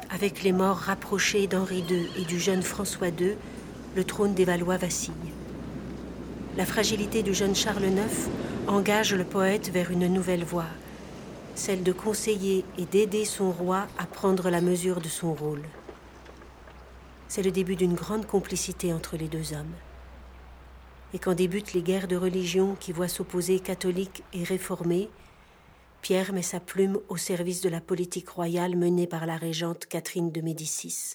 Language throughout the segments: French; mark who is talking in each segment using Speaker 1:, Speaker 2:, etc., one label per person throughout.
Speaker 1: Avec les morts rapprochés d'Henri II et du jeune François II, le trône des Valois vacille. La fragilité du jeune Charles IX engage le poète vers une nouvelle voie, celle de conseiller et d'aider son roi à prendre la mesure de son rôle. C'est le début d'une grande complicité entre les deux hommes. Et quand débutent les guerres de religion qui voient s'opposer catholiques et réformés, Pierre met sa plume au service de la politique royale menée par la régente Catherine de Médicis.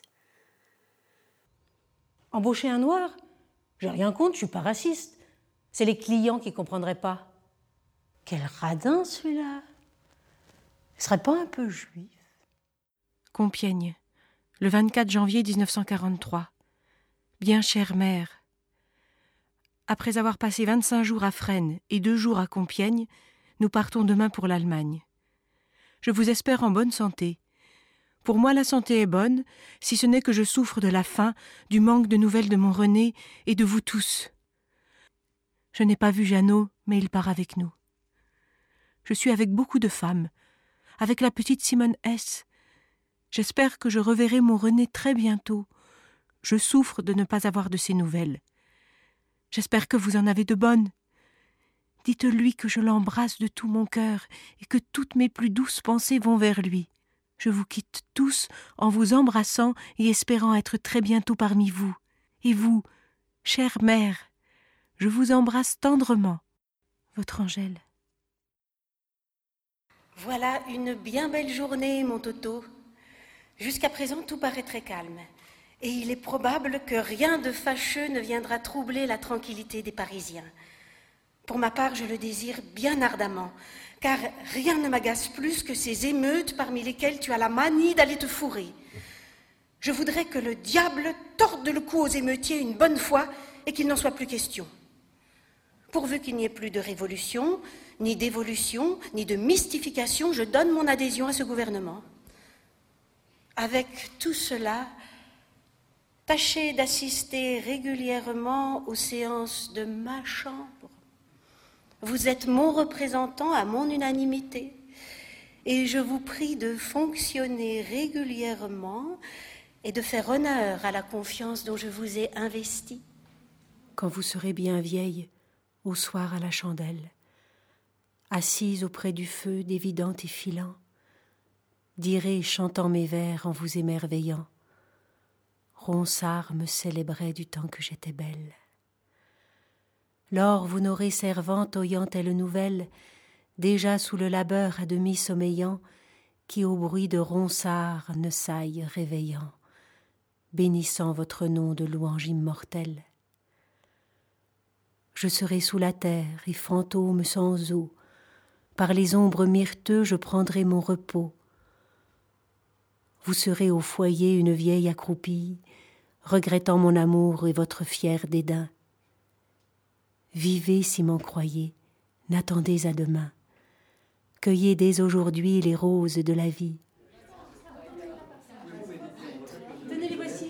Speaker 2: Embaucher un noir? J'ai rien contre, je suis pas raciste. C'est les clients qui comprendraient pas. Quel radin celui-là! Il serait pas un peu juif?
Speaker 3: Compiègne, le 24 janvier 1943. Bien chère mère, après avoir passé 25 jours à Fresnes et 2 jours à Compiègne, nous partons demain pour l'Allemagne. Je vous espère en bonne santé. Pour moi, la santé est bonne, si ce n'est que je souffre de la faim, du manque de nouvelles de mon René et de vous tous. Je n'ai pas vu Jeannot, mais il part avec nous. Je suis avec beaucoup de femmes, avec la petite Simone S. J'espère que je reverrai mon René très bientôt. Je souffre de ne pas avoir de ses nouvelles. J'espère que vous en avez de bonnes. Dites-lui que je l'embrasse de tout mon cœur et que toutes mes plus douces pensées vont vers lui. Je vous quitte tous en vous embrassant et espérant être très bientôt parmi vous. Et vous, chère mère, je vous embrasse tendrement. Votre Angèle.
Speaker 1: Voilà une bien belle journée, mon Toto. Jusqu'à présent, tout paraît très calme. Et il est probable que rien de fâcheux ne viendra troubler la tranquillité des Parisiens. Pour ma part, je le désire bien ardemment, car rien ne m'agace plus que ces émeutes parmi lesquelles tu as la manie d'aller te fourrer. Je voudrais que le diable torde le cou aux émeutiers une bonne fois et qu'il n'en soit plus question. Pourvu qu'il n'y ait plus de révolution, ni d'évolution, ni de mystification, je donne mon adhésion à ce gouvernement. Avec tout cela, tâchez d'assister régulièrement aux séances de ma chambre. Vous êtes mon représentant à mon unanimité et je vous prie de fonctionner régulièrement et de faire honneur à la confiance dont je vous ai investi.
Speaker 4: Quand vous serez bien vieille, au soir à la chandelle, assise auprès du feu dévidant et filant, direz chantant mes vers en vous émerveillant, Ronsard me célébrait du temps que j'étais belle. Lors vous n'aurez servante oyant telle nouvelle, déjà sous le labeur à demi sommeillant, qui au bruit de Ronsard ne s'aille réveillant, bénissant votre nom de louange immortelle. Je serai sous la terre et fantôme sans eau, par les ombres myrteux je prendrai mon repos. Vous serez au foyer une vieille accroupie, regrettant mon amour et votre fier dédain. Vivez si m'en croyez, n'attendez à demain. Cueillez dès aujourd'hui les roses de la vie.
Speaker 2: Tenez, les voici.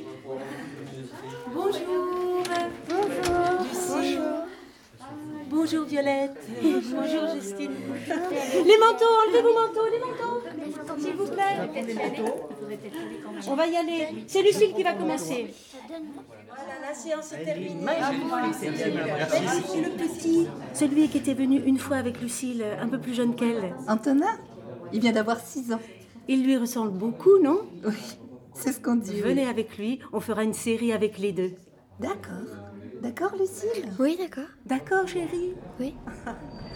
Speaker 2: Bonjour.
Speaker 5: Bonjour.
Speaker 2: Lucie. Bonjour Violette. Bonjour Justine. Les manteaux, enlevez vos manteaux, les manteaux, s'il vous plaît. On va y aller. C'est Lucille qui va commencer.
Speaker 1: Voilà, la séance est terminée.
Speaker 4: Merci. Le petit, celui qui était venu une fois avec Lucille, un peu plus jeune qu'elle.
Speaker 5: Antonin, il vient d'avoir 6 ans.
Speaker 4: Il lui ressemble beaucoup, non?
Speaker 5: Oui, c'est ce qu'on dit.
Speaker 4: Venez
Speaker 5: Oui.
Speaker 4: avec lui, on fera une série avec les deux.
Speaker 5: D'accord. D'accord, Lucille?
Speaker 6: Oui, d'accord.
Speaker 4: D'accord, chérie?
Speaker 6: Oui.